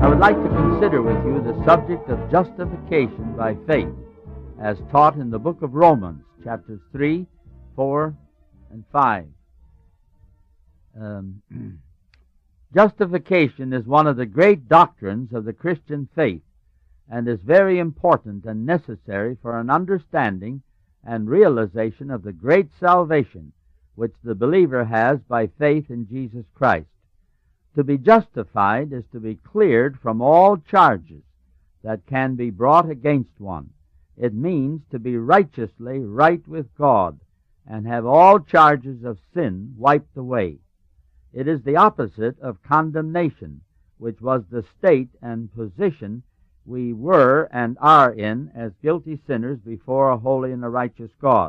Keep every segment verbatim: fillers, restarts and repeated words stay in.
I would like to consider with you the subject of justification by faith, as taught in the book of Romans, chapters three, four, and five. Um, justification is one of the great doctrines of the Christian faith, and is very important and necessary for an understanding and realization of the great salvation which the believer has by faith in Jesus Christ. To be justified is to be cleared from all charges that can be brought against one. It means to be righteously right with God and have all charges of sin wiped away. It is the opposite of condemnation, which was the state and position we were and are in as guilty sinners before a holy and a righteous God.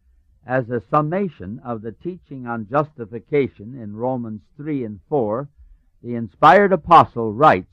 As a summation of the teaching on justification in Romans three and four, the inspired apostle writes,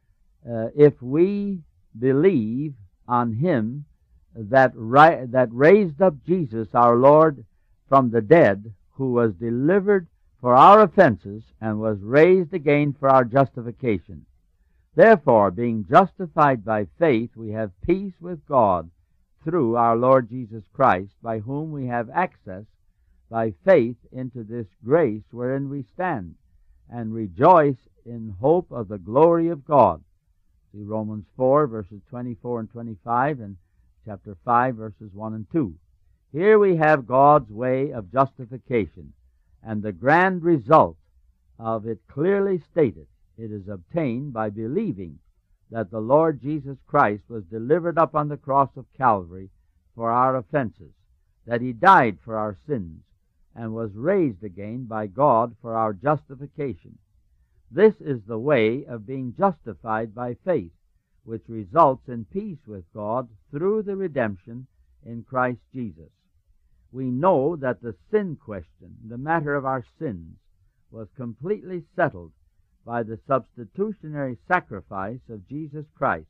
uh, if we believe on him that, ri- that raised up Jesus our Lord from the dead, who was delivered for our offenses and was raised again for our justification. Therefore, being justified by faith, we have peace with God through our Lord Jesus Christ, by whom we have access by faith into this grace wherein we stand, and rejoice in hope of the glory of God. See Romans four, verses twenty-four and twenty-five, and chapter five, verses one and two. Here we have God's way of justification, and the grand result of it clearly stated. It is obtained by believing that the Lord Jesus Christ was delivered up on the cross of Calvary for our offenses, that he died for our sins, and was raised again by God for our justification. This is the way of being justified by faith, which results in peace with God through the redemption in Christ Jesus. We know that the sin question, the matter of our sins, was completely settled by the substitutionary sacrifice of Jesus Christ.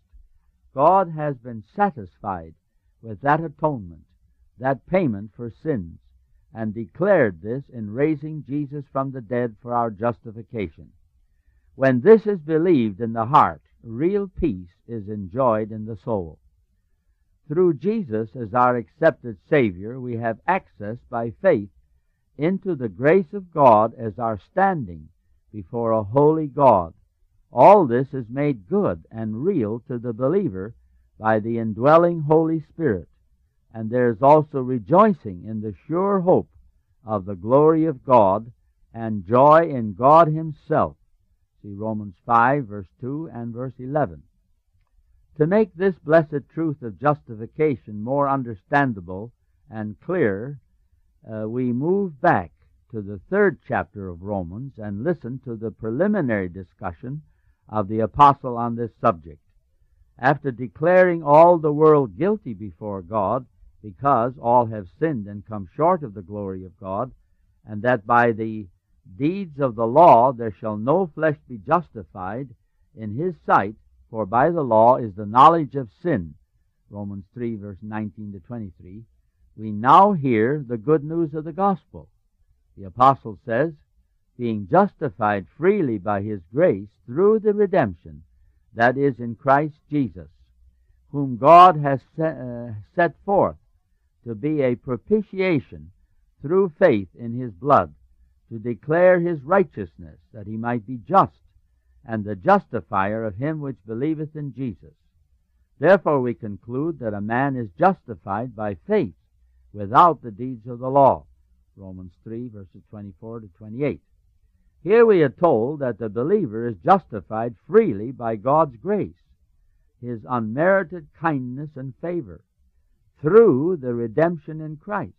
God has been satisfied with that atonement, that payment for sins, and declared this in raising Jesus from the dead for our justification. When this is believed in the heart, real peace is enjoyed in the soul. Through Jesus as our accepted Savior, we have access by faith into the grace of God as our standing before a holy God. All this is made good and real to the believer by the indwelling Holy Spirit, and there is also rejoicing in the sure hope of the glory of God and joy in God himself. See Romans five, verse two and verse eleven. To make this blessed truth of justification more understandable and clear, uh, we move back to the third chapter of Romans and listen to the preliminary discussion of the apostle on this subject. After declaring all the world guilty before God, because all have sinned and come short of the glory of God, and that by the deeds of the law there shall no flesh be justified in his sight, for by the law is the knowledge of sin, Romans three, verse nineteen to twenty-three, we now hear the good news of the gospel. The apostle says, being justified freely by his grace through the redemption that is in Christ Jesus, whom God has set, uh, set forth to be a propitiation through faith in his blood, to declare his righteousness, that he might be just, and the justifier of him which believeth in Jesus. Therefore we conclude that a man is justified by faith without the deeds of the law. Romans three, verses twenty-four to twenty-eight. Here we are told that the believer is justified freely by God's grace, his unmerited kindness and favor, through the redemption in Christ.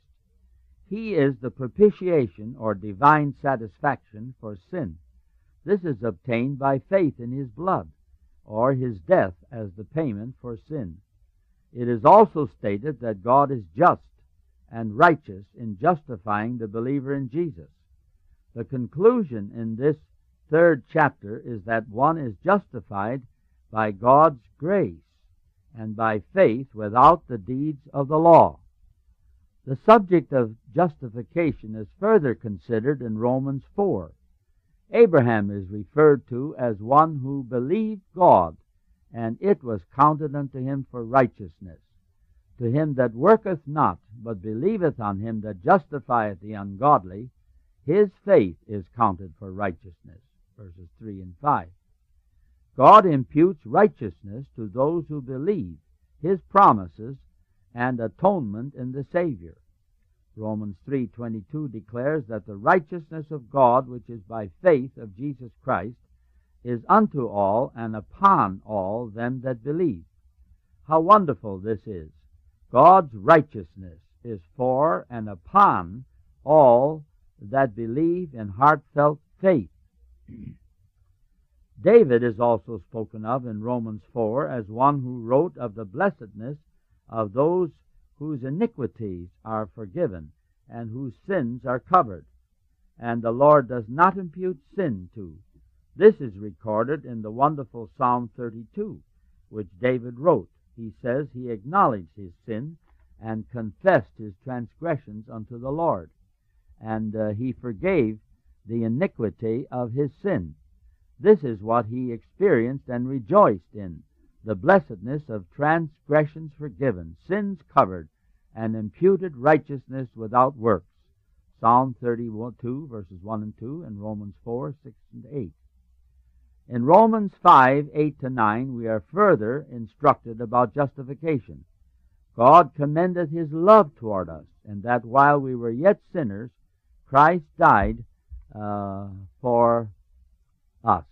He is the propitiation or divine satisfaction for sin. This is obtained by faith in his blood, or his death as the payment for sin. It is also stated that God is just and righteous in justifying the believer in Jesus. The conclusion in this third chapter is that one is justified by God's grace and by faith without the deeds of the law. The subject of justification is further considered in Romans four. Abraham is referred to as one who believed God, and it was counted unto him for righteousness. To him that worketh not, but believeth on him that justifieth the ungodly, his faith is counted for righteousness. Verses three and five. God imputes righteousness to those who believe his promises and atonement in the Savior. Romans three twenty-two declares that the righteousness of God, which is by faith of Jesus Christ, is unto all and upon all them that believe. How wonderful this is! God's righteousness is for and upon all that believe in heartfelt faith. David is also spoken of in Romans four as one who wrote of the blessedness of those whose iniquities are forgiven and whose sins are covered, and the Lord does not impute sin to. This is recorded in the wonderful Psalm thirty-two, which David wrote. He says he acknowledged his sin and confessed his transgressions unto the Lord, and uh, he forgave the iniquity of his sin. This is what he experienced and rejoiced in, the blessedness of transgressions forgiven, sins covered, and imputed righteousness without works. Psalm thirty-two, verses one and two, and Romans four, six and eight. In Romans five, eight to nine, we are further instructed about justification. God commendeth his love toward us, and that while we were yet sinners, Christ died uh, for us.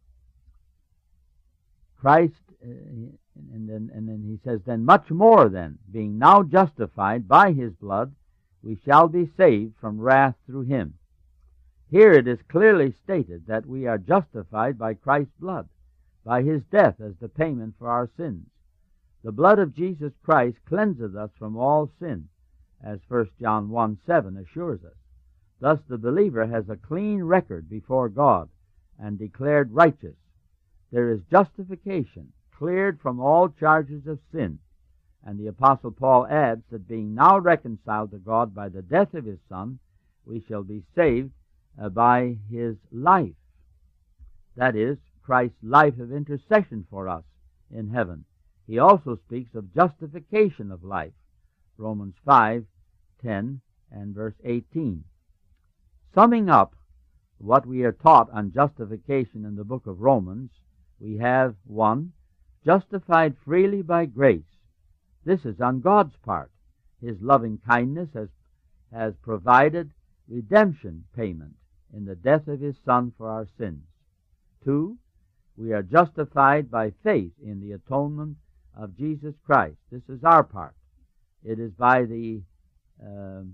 Christ, uh, and then, and then he says, then much more then, being now justified by his blood, we shall be saved from wrath through him. Here it is clearly stated that we are justified by Christ's blood, by his death as the payment for our sins. The blood of Jesus Christ cleanseth us from all sin, as First John one seven assures us. Thus the believer has a clean record before God and declared righteous. There is justification, cleared from all charges of sin. And the Apostle Paul adds that being now reconciled to God by the death of his Son, we shall be saved uh, by his life. That is, Christ's life of intercession for us in heaven. He also speaks of justification of life, Romans five, ten, and verse eighteen. Summing up what we are taught on justification in the book of Romans, we have, one, justified freely by grace. This is on God's part. His loving kindness has, has provided redemption payment in the death of his Son for our sins. Two, we are justified by faith in the atonement of Jesus Christ. This is our part. It is by the um,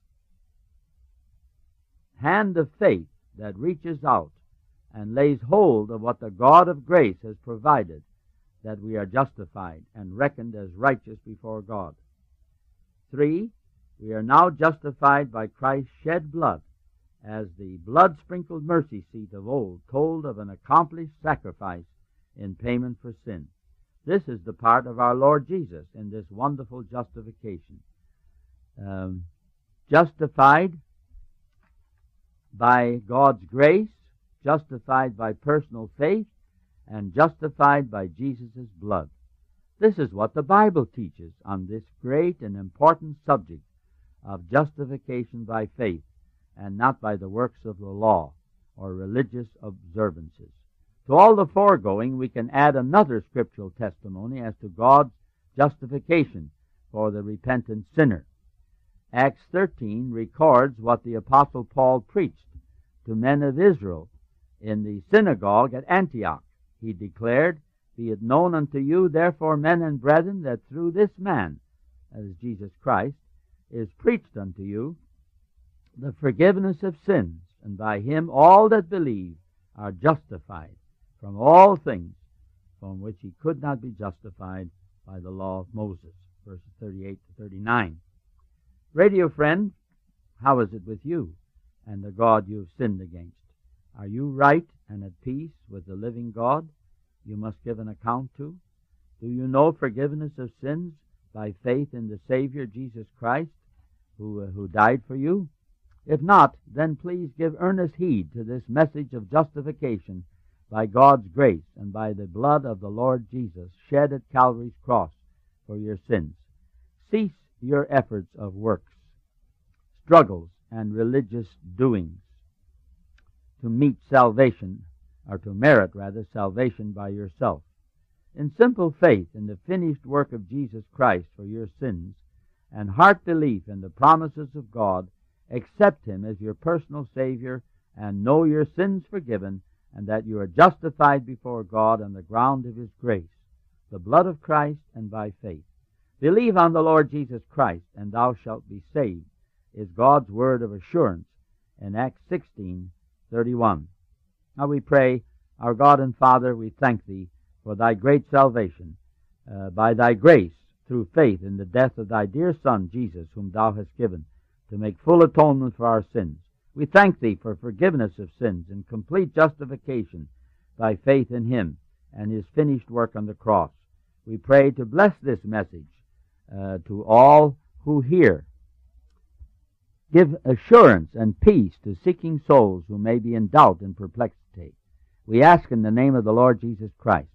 hand of faith that reaches out and lays hold of what the God of grace has provided, that we are justified and reckoned as righteous before God. Three, we are now justified by Christ's shed blood, as the blood-sprinkled mercy seat of old told of an accomplished sacrifice in payment for sin. This is the part of our Lord Jesus in this wonderful justification. Um, justified by God's grace, justified by personal faith, and justified by Jesus' blood. This is what the Bible teaches on this great and important subject of justification by faith, and not by the works of the law or religious observances. To all the foregoing, we can add another scriptural testimony as to God's justification for the repentant sinner. Acts thirteen records what the Apostle Paul preached to men of Israel in the synagogue at Antioch. He declared, Be it known unto you, therefore, men and brethren, that through this man, as Jesus Christ, is preached unto you the forgiveness of sins, and by him all that believe are justified from all things from which he could not be justified by the law of Moses. Verses thirty-eight to thirty-nine. Radio friend, how is it with you and the God you have sinned against? Are you right and at peace with the living God you must give an account to? Do you know forgiveness of sins by faith in the Savior Jesus Christ, who, uh, who died for you? If not, then please give earnest heed to this message of justification by God's grace and by the blood of the Lord Jesus shed at Calvary's cross for your sins. Cease your efforts of works, struggles, and religious doings to meet salvation, or to merit, rather, salvation by yourself. In simple faith in the finished work of Jesus Christ for your sins, and heart belief in the promises of God, accept Him as your personal Savior, and know your sins forgiven, and that you are justified before God on the ground of His grace, the blood of Christ, and by faith. Believe on the Lord Jesus Christ, and thou shalt be saved, is God's word of assurance in Acts sixteen thirty-one. Now we pray, our God and Father, we thank Thee for Thy great salvation, uh, by Thy grace, through faith in the death of Thy dear Son, Jesus, whom Thou hast given, to make full atonement for our sins. We thank Thee for forgiveness of sins and complete justification by faith in Him and His finished work on the cross. We pray to bless this message uh, to all who hear. Give assurance and peace to seeking souls who may be in doubt and perplexity. We ask in the name of the Lord Jesus Christ.